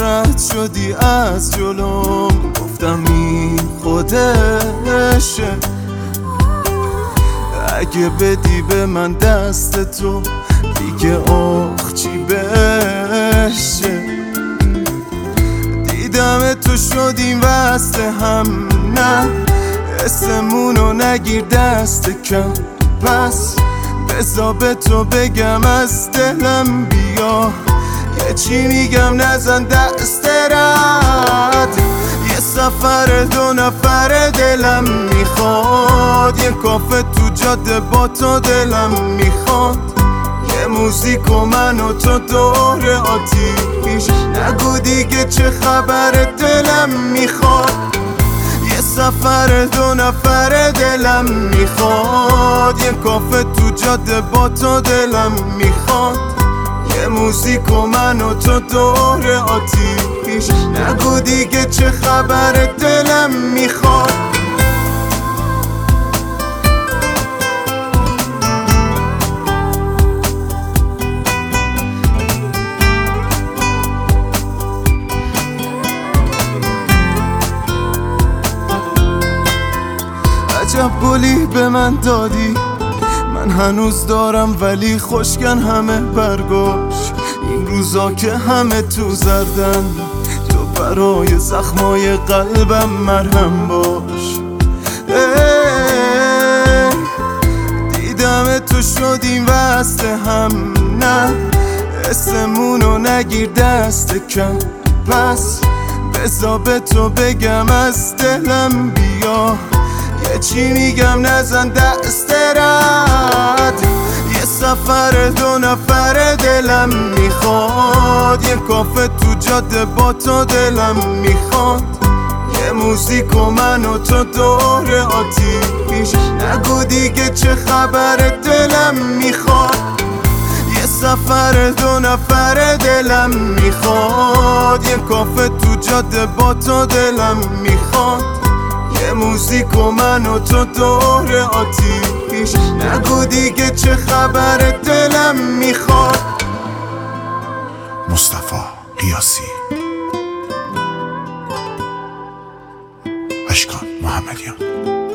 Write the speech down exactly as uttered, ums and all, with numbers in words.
رد شدی از جلوم، گفتم این خودشه. اگه بدی به من دست تو دیگه آخ چی بشه. دیدم تو شدیم وصل هم، نه اسمونو نگیر دست کم. پس بذار به تو بگم از دلم بیا، یه چی میگم نزن دست رد. یه سفر دو نفر دلم میخواد، یه کافه تو جاده با تو دلم میخواد. یه موزیک و من و تو دور آتیش، نگو دیگه چه خبر دلم میخواد. یه سفر دو نفر دلم میخواد، یه کافه تو جاده با تو دلم میخواد. یه موزیک و من و تو دور آتیش، نگو دیگه چه خبر دلم میخواد. عجب گلی به من دادی، من هنوز دارم ولی خوشگن همه برگاش. این روزا که همه تو زردن، تو برای زخمای قلبم مرهم باش. دیدم تو شدیم وصل هم، نه اسمونو نگیر دست کم. پس بذار به تو بگم از دلم بیا، یه چی میگم نزن دست رد. یه سفر دو نفر دلم میخواد، یه کافه تو جاده با تو دلم میخواد. یه موزیک و من و تو دور آتیش، نگو دیگه چه خبر دلم میخواد. یه سفر دو نفر دلم میخواد، یه کافه تو جاده با تو دلم میخواد. یه موزیک و من و تو دور آتیش، نگو دیگه چه خبر دلم میخواد. مصطفی قیاسی، اشکان محمدیان.